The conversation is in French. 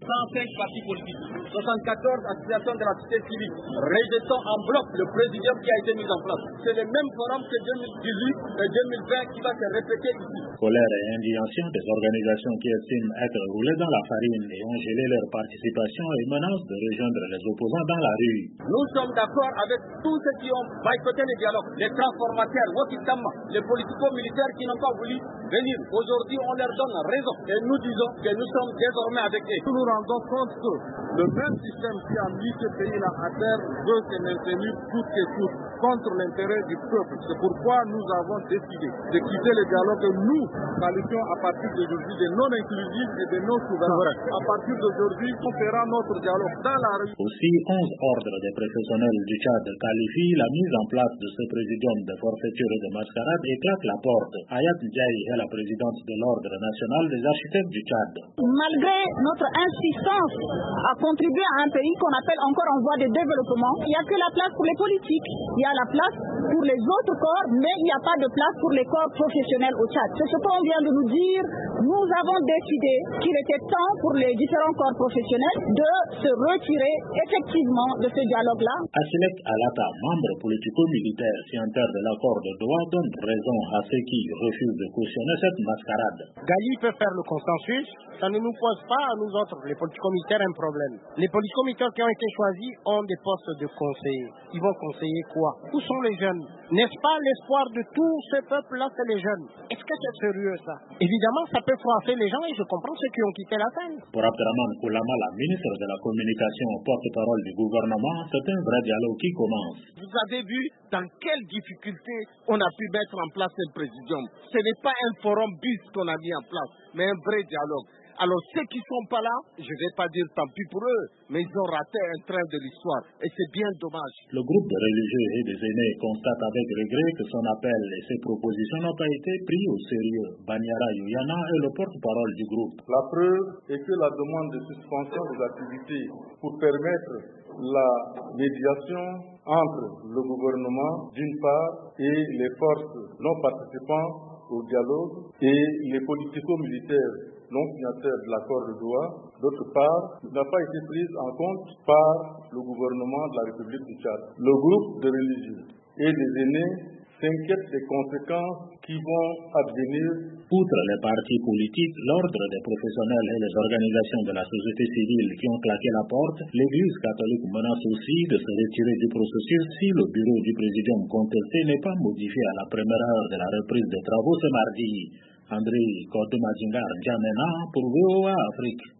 105 partis politiques, 74 associations de la société civile, rejetons en bloc le présidium qui a été mis en place. C'est le même forum que 2018 et 2020 qui va se répéter ici. Colère et indignation des organisations qui estiment être roulées dans la farine et ont gelé leur participation et menacent de rejoindre les opposants dans la rue. Nous sommes d'accord avec tous ceux qui ont boycotté le dialogue, les transformateurs, les politico-militaires qui n'ont pas voulu venir. Aujourd'hui, on leur donne raison et nous disons que nous sommes désormais avec eux. Nous nous rendons compte que le même système qui a mis ce pays-là à terre veut se maintenir coûte que coûte contre l'intérêt du peuple. C'est pourquoi nous avons décidé de quitter le dialogue que nous qualifions à partir d'aujourd'hui de non inclusif et de non souverain. À partir d'aujourd'hui, on fera notre dialogue dans la rue. Aussi, 11 ordres des professionnels du Tchad qualifient la mise en place de ce présidium de forfaiture et de mascarade et claquent la porte. Ayat Ndiaye est la présidente de l'Ordre national des architectes du Tchad. Malgré notre insistance à contribuer à un pays qu'on appelle encore en voie de développement, il n'y a que la place pour les politiques. Il y a la place pour les autres corps, mais il n'y a pas de place pour les corps professionnels au Tchad. C'est ce qu'on vient de nous dire. Nous avons décidé qu'il était temps pour les différents corps professionnels de se retirer effectivement de ce dialogue-là. Asilek Alata, membre politico-militaire signataire de l'accord de Doha, donne raison à ceux qui refusent de cautionner cette mascarade. Gali peut faire le consensus, ça ne nous pose pas à nous autres, les politico-militaires, un problème. Les politico-militaires qui ont été choisis ont des postes de conseillers. Ils vont conseiller quoi? Où sont les jeunes? N'est-ce pas l'espoir de tout ce peuple-là, c'est les jeunes? Est-ce que c'est sérieux ça? Évidemment, ça peut froisser les gens et je comprends ceux qui ont quitté la scène. Pour Abderrahmane Koulama, la ministre de la Communication, porte-parole du gouvernement, c'est un vrai dialogue qui commence. Vous avez vu dans quelles difficultés on a pu mettre en place ce présidium. Ce n'est pas un forum bis qu'on a mis en place, mais un vrai dialogue. Alors ceux qui ne sont pas là, je ne vais pas dire tant pis pour eux, mais ils ont raté un train de l'histoire et c'est bien dommage. Le groupe de religieux et des aînés constate avec regret que son appel et ses propositions n'ont pas été pris au sérieux. Banyara Youyana est le porte-parole du groupe. La preuve est que la demande de suspension des activités pour permettre la médiation entre le gouvernement d'une part et les forces non participantes au dialogue et les politico-militaires non signataires de l'accord de Doha, d'autre part, n'a pas été prise en compte par le gouvernement de la République du Tchad. Le groupe de religieux et des aînés s'inquiète des conséquences qui vont advenir. Outre les partis politiques, l'ordre des professionnels et les organisations de la société civile qui ont claqué la porte, l'Église catholique menace aussi de se retirer du processus si le bureau du présidium contesté n'est pas modifié à la première heure de la reprise des travaux ce mardi. André Kodemajingar Djamena pour VOA Afrique.